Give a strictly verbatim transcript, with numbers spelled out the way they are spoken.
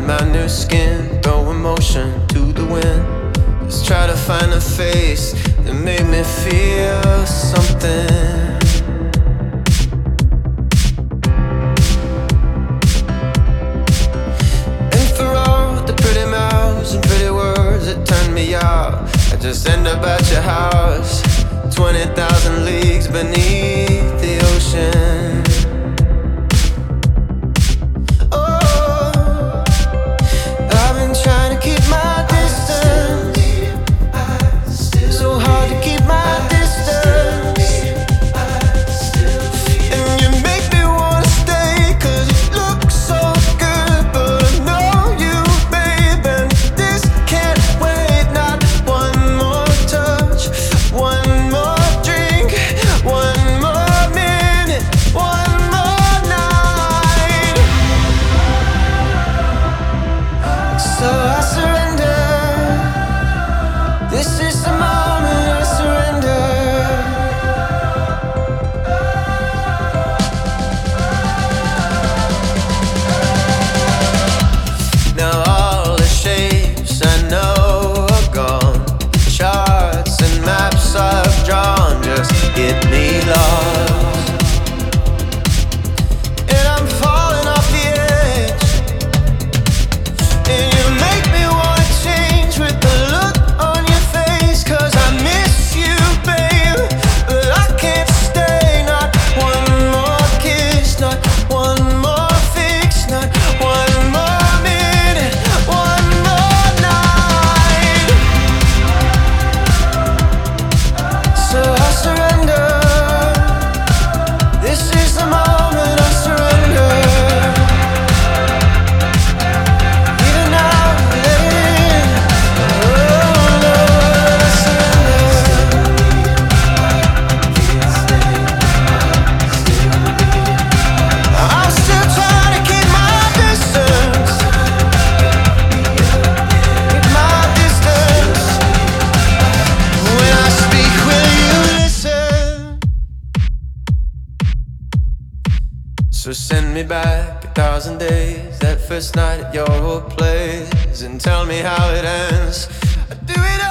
my new skin, throw emotion to the wind. Just try to find a face that made me feel something. And for all the pretty mouths and pretty words that turned me out, I just end up at your house, twenty thousand leagues beneath the ocean. Trying to keep my distance, so hard to keep my distance. And you make me wanna stay, cause you look so good. But I know you, babe, and this can't wait. Not one more touch, one more drink, one more minute, one more night. So I surrender. This is the moment I surrender. Now all the shapes I know are gone. Charts and maps I've drawn just get me lost. And I'm falling off the edge. And you make me wanna change with the look on your face. Cause I miss you, babe, but I can't stay. Not one more kiss, not one more fix, not one more minute, one more night. So I surrender. This is the moment I surrender. Even now, let it in. Oh Lord, I surrender. I'm still trying to keep my distance. Keep my distance. When I speak, will you listen? So send me back a thousand days, that first night at your old place, and tell me how it ends. I do it